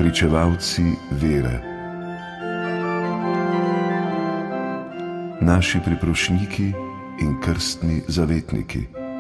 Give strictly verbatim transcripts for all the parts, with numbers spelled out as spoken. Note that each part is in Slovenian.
pričevalci vere, naši priprošniki in krstni zavetniki.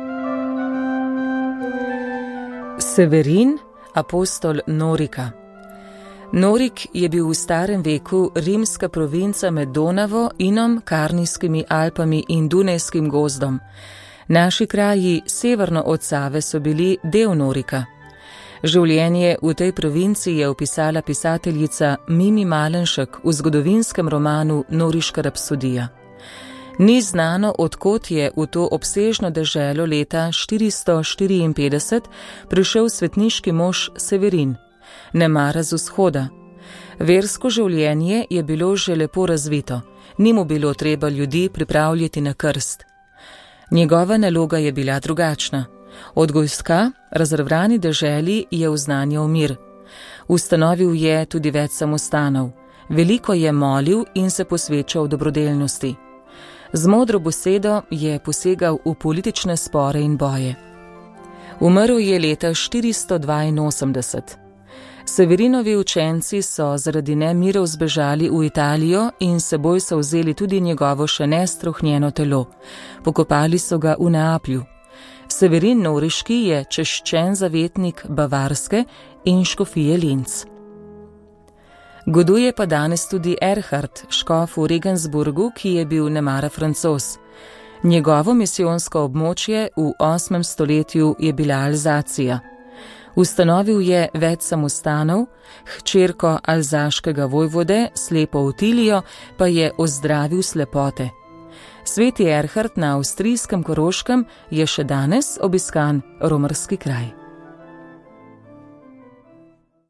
Severin, apostol Norika. Norik je bil v starem veku rimska provinca med Donavo, Inom, Karnijskimi Alpami in Dunajskim gozdom. Naši kraji severno od Save so bili del Norika. Življenje v tej provinci je opisala pisateljica Mimi Malenšek v zgodovinskem romanu Noriška rapsodija. Ni znano, od kod je v to obsežno deželo leta štiristo štiriinpetdeset prišel svetniški mož Severin, nemara z vzhoda. Versko življenje je bilo že lepo razvito, ni mu bilo treba ljudi pripravljati na krst. Njegova naloga je bila drugačna. Od Gojska, razrvrani deželi, je oznanjal mir. Ustanovil je tudi več samostanov. Veliko je molil in se posvečal dobrodelnosti. Z modro besedo je posegal v politične spore in boje. Umrl je leta štiristo dvainosemdeset. Severinovi učenci so zaradi nemirov zbežali v Italijo in seboj so vzeli tudi njegovo še nestruhnjeno telo. Pokopali so ga v Neaplju. Severin Noriški je češčen zavetnik Bavarske in škofije Linz. Goduje pa danes tudi Erhard, škof v Regensburgu, ki je bil nemara Francoz. Njegovo misijonsko območje v osmem stoletju je bila Alzacija. Ustanovil je več samostanov, hčerko alzaškega vojvode, slepo Otilijo, pa je ozdravil slepote. Sveti Erhard na avstrijskem Koroškem je še danes obiskan romarski kraj.